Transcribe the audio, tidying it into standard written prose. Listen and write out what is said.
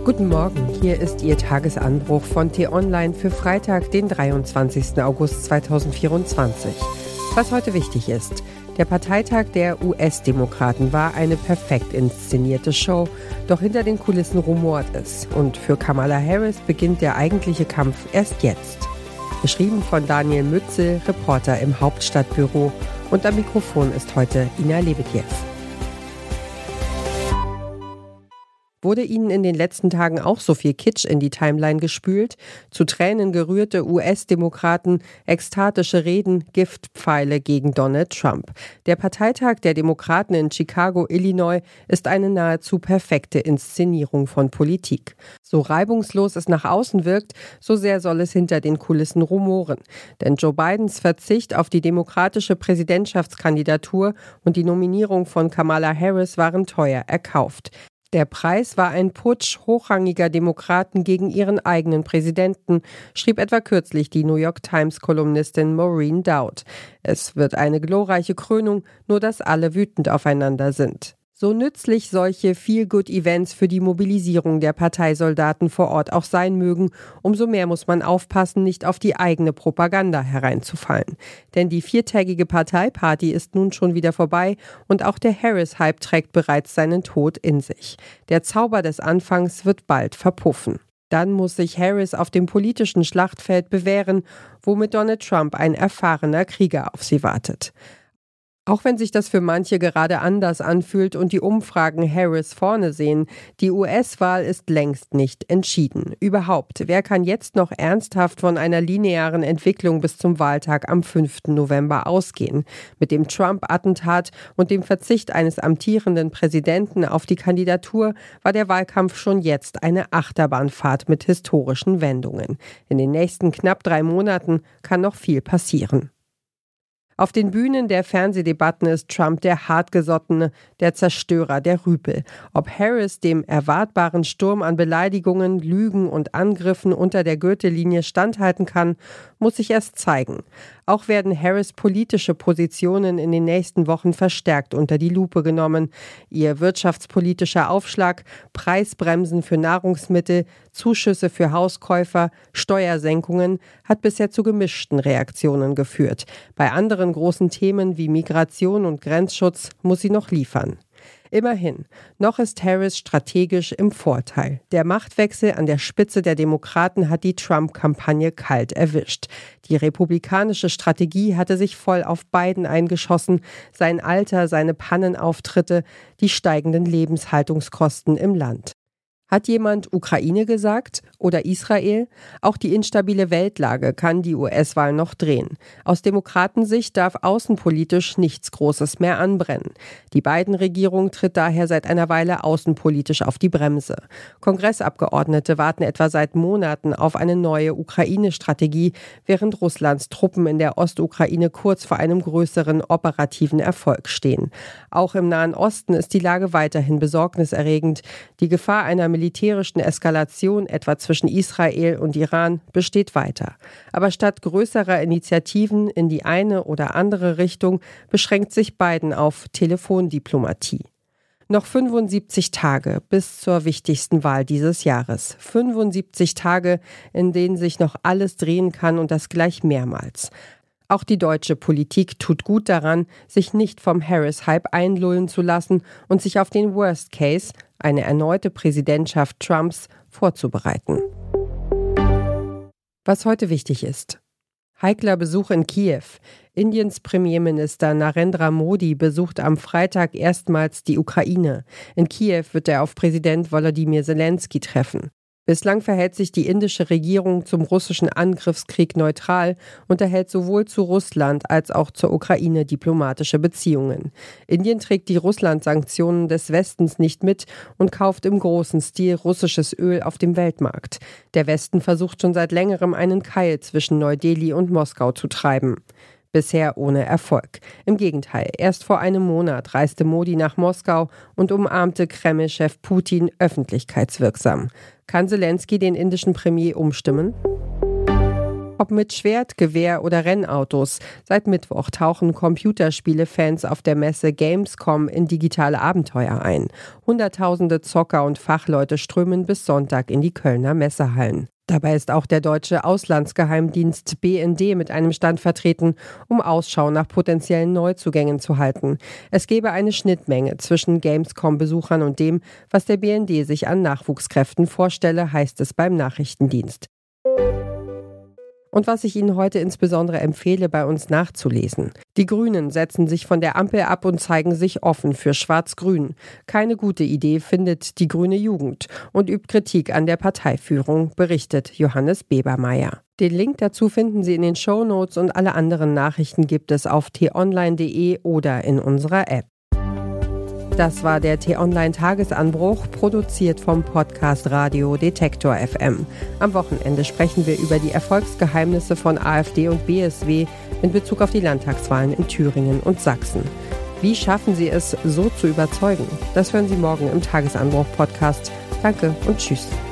Guten Morgen, hier ist Ihr Tagesanbruch von T-Online für Freitag, den 23. August 2024. Was heute wichtig ist: Der Parteitag der US-Demokraten war eine perfekt inszenierte Show, doch hinter den Kulissen rumort es. Und für Kamala Harris beginnt der eigentliche Kampf erst jetzt. Geschrieben von Daniel Mützel, Reporter im Hauptstadtbüro. Und am Mikrofon ist heute Ina Lebedjew. Wurde Ihnen in den letzten Tagen auch so viel Kitsch in die Timeline gespült? Zu Tränen gerührte US-Demokraten, ekstatische Reden, Giftpfeile gegen Donald Trump. Der Parteitag der Demokraten in Chicago, Illinois, ist eine nahezu perfekte Inszenierung von Politik. So reibungslos es nach außen wirkt, so sehr soll es hinter den Kulissen rumoren. Denn Joe Bidens Verzicht auf die demokratische Präsidentschaftskandidatur und die Nominierung von Kamala Harris waren teuer erkauft. Der Preis war ein Putsch hochrangiger Demokraten gegen ihren eigenen Präsidenten, schrieb etwa kürzlich die New York Times-Kolumnistin Maureen Dowd. Es wird eine glorreiche Krönung, nur dass alle wütend aufeinander sind. So nützlich solche Feel-Good-Events für die Mobilisierung der Parteisoldaten vor Ort auch sein mögen, umso mehr muss man aufpassen, nicht auf die eigene Propaganda hereinzufallen. Denn die 4-tägige Parteiparty ist nun schon wieder vorbei und auch der Harris-Hype trägt bereits seinen Tod in sich. Der Zauber des Anfangs wird bald verpuffen. Dann muss sich Harris auf dem politischen Schlachtfeld bewähren, wo mit Donald Trump ein erfahrener Krieger auf sie wartet. Auch wenn sich das für manche gerade anders anfühlt und die Umfragen Harris vorne sehen, die US-Wahl ist längst nicht entschieden. Überhaupt, wer kann jetzt noch ernsthaft von einer linearen Entwicklung bis zum Wahltag am 5. November ausgehen? Mit dem Trump-Attentat und dem Verzicht eines amtierenden Präsidenten auf die Kandidatur war der Wahlkampf schon jetzt eine Achterbahnfahrt mit historischen Wendungen. In den nächsten knapp 3 Monaten kann noch viel passieren. Auf den Bühnen der Fernsehdebatten ist Trump der Hartgesottene, der Zerstörer, der Rüpel. Ob Harris dem erwartbaren Sturm an Beleidigungen, Lügen und Angriffen unter der Gürtellinie standhalten kann, muss sich erst zeigen. Auch werden Harris' politische Positionen in den nächsten Wochen verstärkt unter die Lupe genommen. Ihr wirtschaftspolitischer Aufschlag, Preisbremsen für Nahrungsmittel, Zuschüsse für Hauskäufer, Steuersenkungen hat bisher zu gemischten Reaktionen geführt. Bei anderen großen Themen wie Migration und Grenzschutz muss sie noch liefern. Immerhin, noch ist Harris strategisch im Vorteil. Der Machtwechsel an der Spitze der Demokraten hat die Trump-Kampagne kalt erwischt. Die republikanische Strategie hatte sich voll auf Biden eingeschossen. Sein Alter, seine Pannenauftritte, die steigenden Lebenshaltungskosten im Land. Hat jemand Ukraine gesagt oder Israel? Auch die instabile Weltlage kann die US-Wahl noch drehen. Aus Demokratensicht darf außenpolitisch nichts Großes mehr anbrennen. Die Biden-Regierung tritt daher seit einer Weile außenpolitisch auf die Bremse. Kongressabgeordnete warten etwa seit Monaten auf eine neue Ukraine-Strategie, während Russlands Truppen in der Ostukraine kurz vor einem größeren operativen Erfolg stehen. Auch im Nahen Osten ist die Lage weiterhin besorgniserregend. Die Gefahr einer militärischen Eskalation etwa zwischen Israel und Iran besteht weiter. Aber statt größerer Initiativen in die eine oder andere Richtung beschränkt sich Biden auf Telefondiplomatie. Noch 75 Tage bis zur wichtigsten Wahl dieses Jahres. 75 Tage, in denen sich noch alles drehen kann und das gleich mehrmals. Auch die deutsche Politik tut gut daran, sich nicht vom Harris-Hype einlullen zu lassen und sich auf den Worst Case, eine erneute Präsidentschaft Trumps, vorzubereiten. Was heute wichtig ist: Heikler Besuch in Kiew. Indiens Premierminister Narendra Modi besucht am Freitag erstmals die Ukraine. In Kiew wird er auf Präsident Volodymyr Zelensky treffen. Bislang verhält sich die indische Regierung zum russischen Angriffskrieg neutral und erhält sowohl zu Russland als auch zur Ukraine diplomatische Beziehungen. Indien trägt die Russland-Sanktionen des Westens nicht mit und kauft im großen Stil russisches Öl auf dem Weltmarkt. Der Westen versucht schon seit längerem einen Keil zwischen Neu-Delhi und Moskau zu treiben. Bisher ohne Erfolg. Im Gegenteil, erst vor einem Monat reiste Modi nach Moskau und umarmte Kreml-Chef Putin öffentlichkeitswirksam. Kann Zelensky den indischen Premier umstimmen? Ob mit Schwert, Gewehr oder Rennautos. Seit Mittwoch tauchen Computerspiele-Fans auf der Messe Gamescom in digitale Abenteuer ein. Hunderttausende Zocker und Fachleute strömen bis Sonntag in die Kölner Messehallen. Dabei ist auch der deutsche Auslandsgeheimdienst BND mit einem Stand vertreten, um Ausschau nach potenziellen Neuzugängen zu halten. Es gebe eine Schnittmenge zwischen Gamescom-Besuchern und dem, was der BND sich an Nachwuchskräften vorstelle, heißt es beim Nachrichtendienst. Und was ich Ihnen heute insbesondere empfehle, bei uns nachzulesen. Die Grünen setzen sich von der Ampel ab und zeigen sich offen für Schwarz-Grün. Keine gute Idee findet die grüne Jugend und übt Kritik an der Parteiführung, berichtet Johannes Bebermeier. Den Link dazu finden Sie in den Shownotes und alle anderen Nachrichten gibt es auf t-online.de oder in unserer App. Das war der T-Online-Tagesanbruch, produziert vom Podcast Radio Detektor FM. Am Wochenende sprechen wir über die Erfolgsgeheimnisse von AfD und BSW in Bezug auf die Landtagswahlen in Thüringen und Sachsen. Wie schaffen Sie es, so zu überzeugen? Das hören Sie morgen im Tagesanbruch-Podcast. Danke und tschüss.